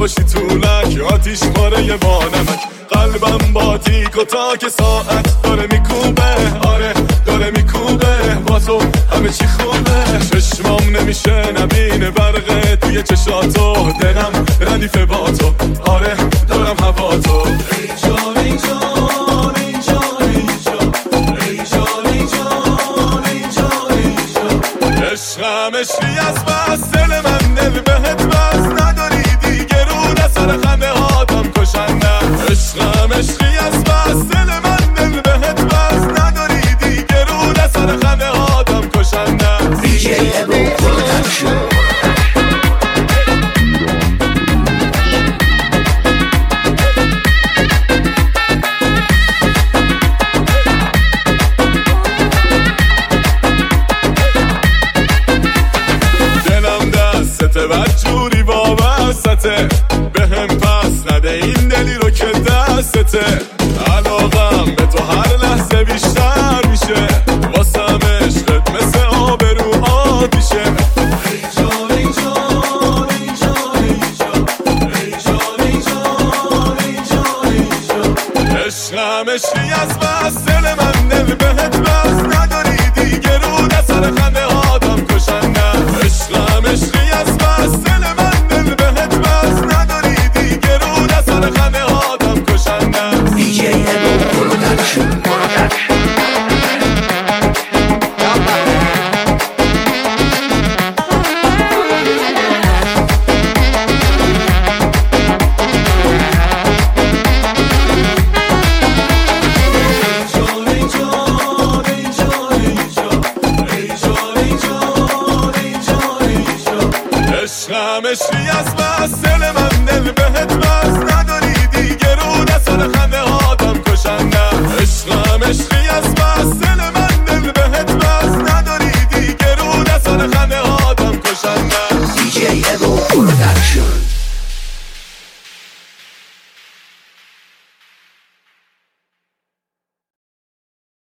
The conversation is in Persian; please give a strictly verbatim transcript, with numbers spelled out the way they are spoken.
باشی طولک، آتیش پاره با نمک. قلبم با تیک و تاک ساعت داره میکوبه، آره داره میکوبه، با تو همه چی خوبه. چشمام نمیشه نبینه برقه توی چشاتو، دلم ردیفه با تو، آره دارم هوا تو. ای جان ای جان ای جان ای جان ای جان ای جان ای جان ای جان. عشقم عشقی از بس، دل من دل بهت بس، نداری دیگه رو نسر خنده هاتم کشنده. عشقم عشقی از بس، دل من دل بهت بس، نداری دیگه رو نسر خنده هاتم کشنده. دیجی ابو پروداکشن. بدجوری وابسته بهم پس نده این دلی رو که دستته. علاقم به تو هر لحظه بیشتر میشه، واسم عشقت مثل آب رو آتیشه. ای جان ای جان ای جان ای جان ای جان ای جان ای جان ای جان. عشقم عشقی از بس، دل من دل بهت بس، نداری دیگه رو نسر خنده هاتم کشنده. عشقم عشقی از بس، دل من دل بهت بس، نداری دیگه رو نسر خنده هاتم کشنده. دیجی ابو پروداکشن. عشقم عشقی از بس، دل من